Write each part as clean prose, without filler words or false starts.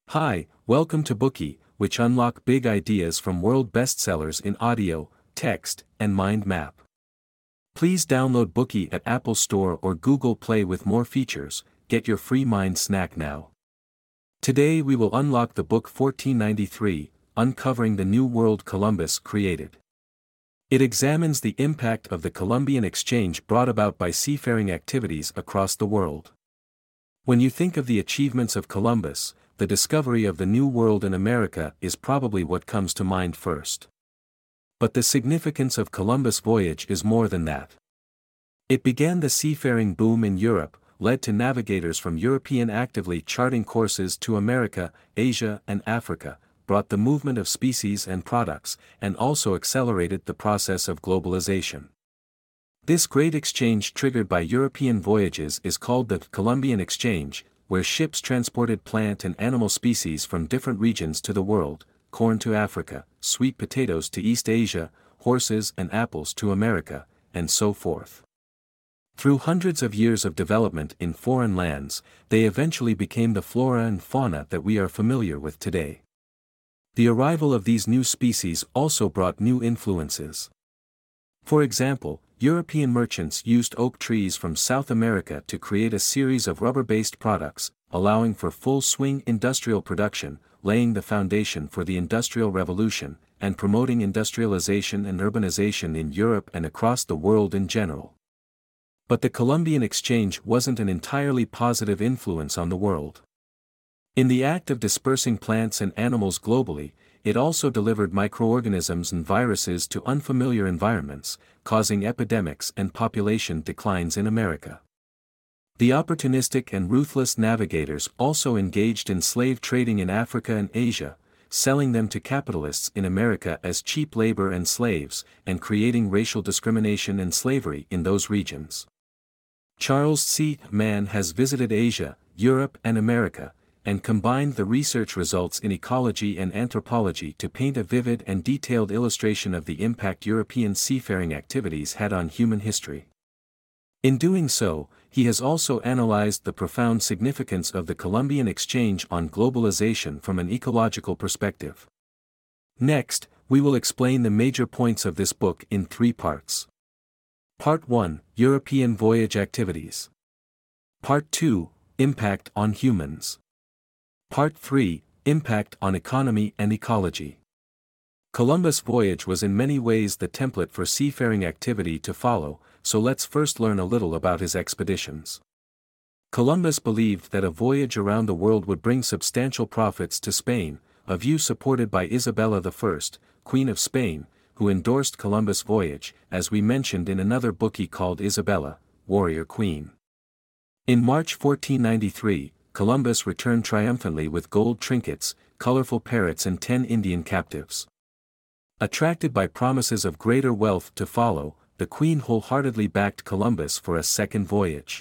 Hi, welcome to Bookie, which unlock big ideas from world bestsellers in audio, text, and mind map. Please download Bookie at Apple Store or Google Play with more features. Get your free mind snack now. Today we will unlock the book 1493, Uncovering the New World Columbus Created. It examines the impact of the Columbian exchange brought about by seafaring activities across the world. When you think of the achievements of Columbus, the discovery of the New World in America is probably what comes to mind first. But the significance of Columbus' voyage is more than that. It began the seafaring boom in Europe, led to navigators from European actively charting courses to America, Asia and Africa, brought the movement of species and products, and also accelerated the process of globalization. This great exchange triggered by European voyages is called the Columbian Exchange, where ships transported plant and animal species from different regions to the world, corn to Africa, sweet potatoes to East Asia, horses and apples to America, and so forth. Through hundreds of years of development in foreign lands, they eventually became the flora and fauna that we are familiar with today. The arrival of these new species also brought new influences. For example, European merchants used oak trees from South America to create a series of rubber-based products, allowing for full-swing industrial production, laying the foundation for the Industrial Revolution, and promoting industrialization and urbanization in Europe and across the world in general. But the Columbian Exchange wasn't an entirely positive influence on the world. In the act of dispersing plants and animals globally, it also delivered microorganisms and viruses to unfamiliar environments, causing epidemics and population declines in America. The opportunistic and ruthless navigators also engaged in slave trading in Africa and Asia, selling them to capitalists in America as cheap labor and slaves, and creating racial discrimination and slavery in those regions. Charles C. Mann has visited Asia, Europe and America, and combined the research results in ecology and anthropology to paint a vivid and detailed illustration of the impact European seafaring activities had on human history. In doing so, he has also analyzed the profound significance of the Columbian Exchange on globalization from an ecological perspective. Next, we will explain the major points of this book in 3 parts. Part 1, European Voyage Activities. Part 2, Impact on Humans. Part 3, Impact on Economy and Ecology. Columbus' voyage was in many ways the template for seafaring activity to follow, so let's first learn a little about his expeditions. Columbus believed that a voyage around the world would bring substantial profits to Spain, a view supported by Isabella I, Queen of Spain, who endorsed Columbus' voyage, as we mentioned in another bookie called Isabella, Warrior Queen. In March 1493, Columbus returned triumphantly with gold trinkets, colorful parrots and 10 Indian captives. Attracted by promises of greater wealth to follow, the Queen wholeheartedly backed Columbus for a second voyage.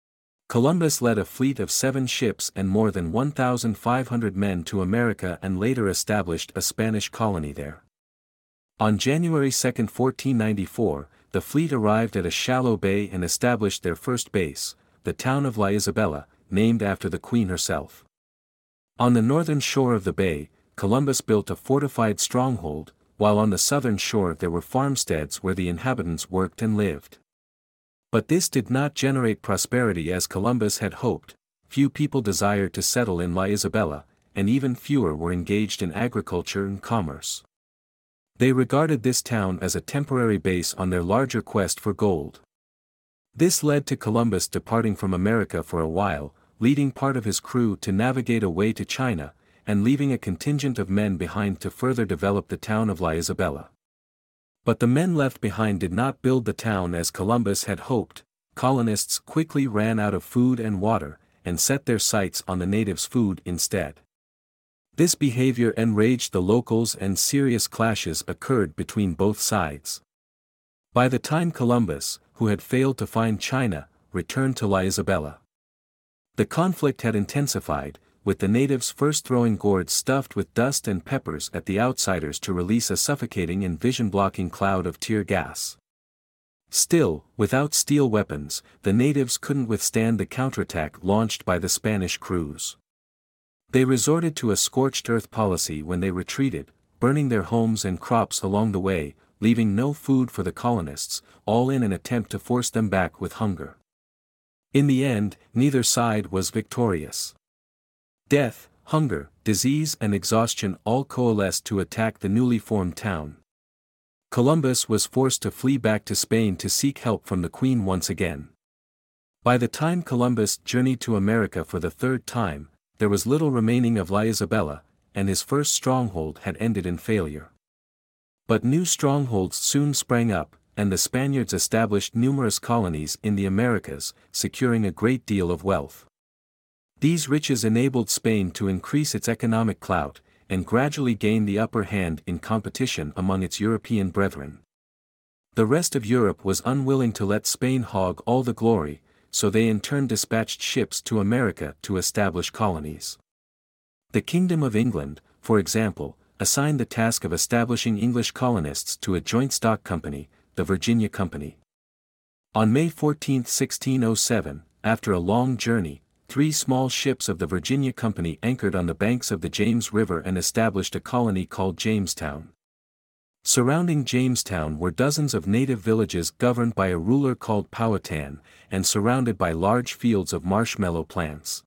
Columbus led a fleet of 7 ships and more than 1,500 men to America and later established a Spanish colony there. On January 2, 1494, the fleet arrived at a shallow bay and established their first base, the town of La Isabela, named after the Queen herself. On the northern shore of the bay, Columbus built a fortified stronghold, while on the southern shore there were farmsteads where the inhabitants worked and lived. But this did not generate prosperity as Columbus had hoped. Few people desired to settle in La Isabela, and even fewer were engaged in agriculture and commerce. They regarded this town as a temporary base on their larger quest for gold. This led to Columbus departing from America for a while, leading part of his crew to navigate away to China, and leaving a contingent of men behind to further develop the town of La Isabela. But the men left behind did not build the town as Columbus had hoped. Colonists quickly ran out of food and water, and set their sights on the natives' food instead. This behavior enraged the locals and serious clashes occurred between both sides. By the time Columbus, who had failed to find China, returned to La Isabela, the conflict had intensified, with the natives first throwing gourds stuffed with dust and peppers at the outsiders to release a suffocating and vision-blocking cloud of tear gas. Still, without steel weapons, the natives couldn't withstand the counterattack launched by the Spanish crews. They resorted to a scorched earth policy when they retreated, burning their homes and crops along the way, leaving no food for the colonists, all in an attempt to force them back with hunger. In the end, neither side was victorious. Death, hunger, disease and exhaustion all coalesced to attack the newly formed town. Columbus was forced to flee back to Spain to seek help from the Queen once again. By the time Columbus journeyed to America for the third time, there was little remaining of La Isabela, and his first stronghold had ended in failure. But new strongholds soon sprang up, and the Spaniards established numerous colonies in the Americas, securing a great deal of wealth. These riches enabled Spain to increase its economic clout, and gradually gain the upper hand in competition among its European brethren. The rest of Europe was unwilling to let Spain hog all the glory, so they in turn dispatched ships to America to establish colonies. The Kingdom of England, for example, assigned the task of establishing English colonists to a joint stock company, the Virginia Company. On May 14, 1607, after a long journey, 3 small ships of the Virginia Company anchored on the banks of the James River and established a colony called Jamestown. Surrounding Jamestown were dozens of native villages governed by a ruler called Powhatan, and surrounded by large fields of marshmallow plants.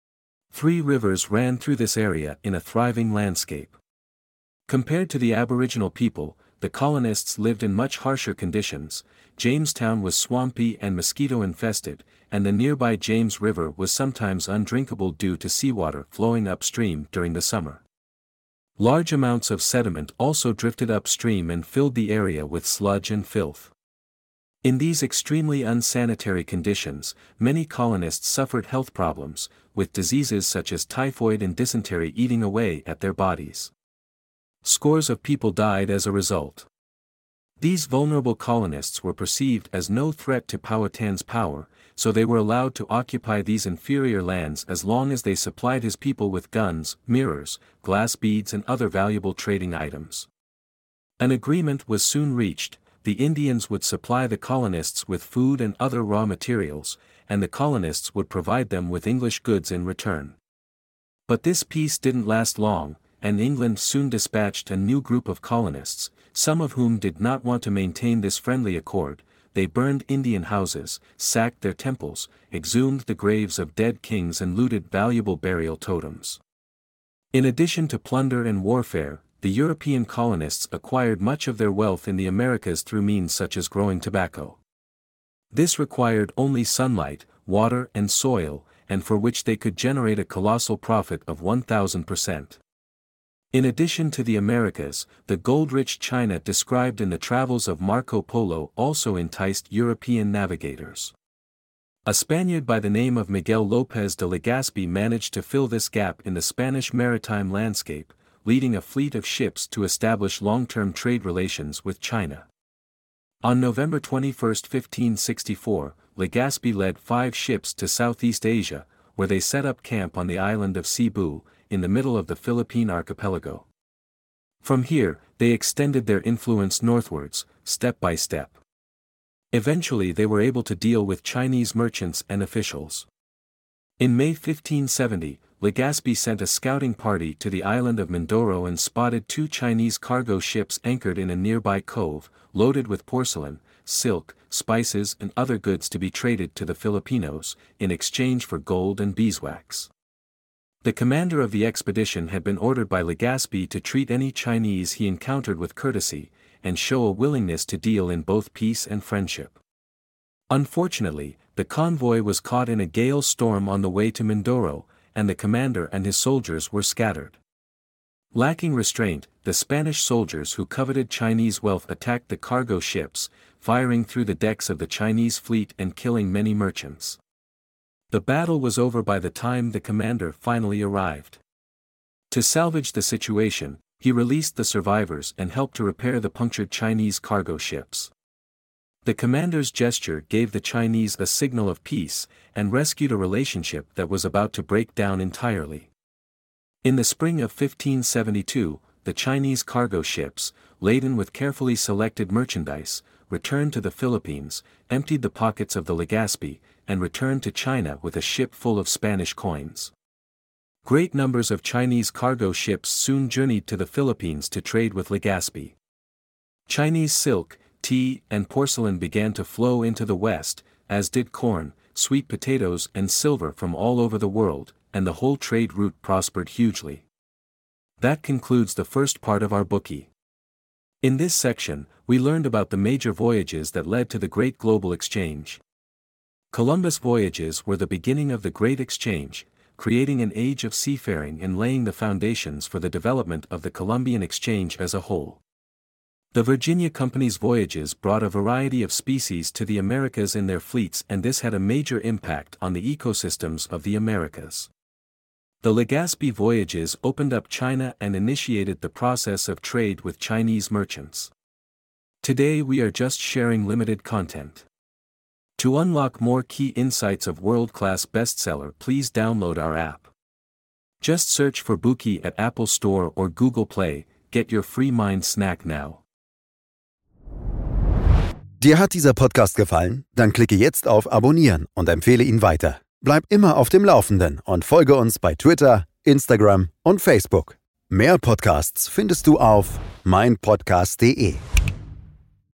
3 rivers ran through this area in a thriving landscape. Compared to the Aboriginal people, the colonists lived in much harsher conditions. Jamestown was swampy and mosquito-infested, and the nearby James River was sometimes undrinkable due to seawater flowing upstream during the summer. Large amounts of sediment also drifted upstream and filled the area with sludge and filth. In these extremely unsanitary conditions, many colonists suffered health problems, with diseases such as typhoid and dysentery eating away at their bodies. Scores of people died as a result. These vulnerable colonists were perceived as no threat to Powhatan's power, so they were allowed to occupy these inferior lands as long as they supplied his people with guns, mirrors, glass beads and other valuable trading items. An agreement was soon reached. The Indians would supply the colonists with food and other raw materials, and the colonists would provide them with English goods in return. But this peace didn't last long, and England soon dispatched a new group of colonists, some of whom did not want to maintain this friendly accord. They burned Indian houses, sacked their temples, exhumed the graves of dead kings and looted valuable burial totems. In addition to plunder and warfare, the European colonists acquired much of their wealth in the Americas through means such as growing tobacco. This required only sunlight, water and soil, and for which they could generate a colossal profit of 1,000%. In addition to the Americas, the gold-rich China described in the travels of Marco Polo also enticed European navigators. A Spaniard by the name of Miguel López de Legazpi managed to fill this gap in the Spanish maritime landscape, leading a fleet of ships to establish long-term trade relations with China. On November 21, 1564, Legazpi led 5 ships to Southeast Asia, where they set up camp on the island of Cebu, in the middle of the Philippine archipelago. From here, they extended their influence northwards, step by step. Eventually they were able to deal with Chinese merchants and officials. In May 1570, Legazpi sent a scouting party to the island of Mindoro and spotted 2 Chinese cargo ships anchored in a nearby cove, loaded with porcelain, silk, spices and other goods to be traded to the Filipinos, in exchange for gold and beeswax. The commander of the expedition had been ordered by Legazpi to treat any Chinese he encountered with courtesy, and show a willingness to deal in both peace and friendship. Unfortunately, the convoy was caught in a gale storm on the way to Mindoro, and the commander and his soldiers were scattered. Lacking restraint, the Spanish soldiers who coveted Chinese wealth attacked the cargo ships, firing through the decks of the Chinese fleet and killing many merchants. The battle was over by the time the commander finally arrived. To salvage the situation, he released the survivors and helped to repair the punctured Chinese cargo ships. The commander's gesture gave the Chinese a signal of peace, and rescued a relationship that was about to break down entirely. In the spring of 1572, the Chinese cargo ships, laden with carefully selected merchandise, returned to the Philippines, emptied the pockets of the Legazpi, and returned to China with a ship full of Spanish coins. Great numbers of Chinese cargo ships soon journeyed to the Philippines to trade with Legazpi. Chinese silk, tea, and porcelain began to flow into the West, as did corn, sweet potatoes and silver from all over the world, and the whole trade route prospered hugely. That concludes the first part of our Bookey. In this section, we learned about the major voyages that led to the Great Global Exchange. Columbus' voyages were the beginning of the Great Exchange, creating an age of seafaring and laying the foundations for the development of the Columbian Exchange as a whole. The Virginia Company's voyages brought a variety of species to the Americas in their fleets, and this had a major impact on the ecosystems of the Americas. The Legazpi voyages opened up China and initiated the process of trade with Chinese merchants. Today we are just sharing limited content. To unlock more key insights of world-class bestseller, please download our app. Just search for Bookey at Apple Store or Google Play, get your free mind snack now. Dir hat dieser Podcast gefallen? Dann klicke jetzt auf Abonnieren und empfehle ihn weiter. Bleib immer auf dem Laufenden und folge uns bei Twitter, Instagram und Facebook. Mehr Podcasts findest du auf meinpodcast.de.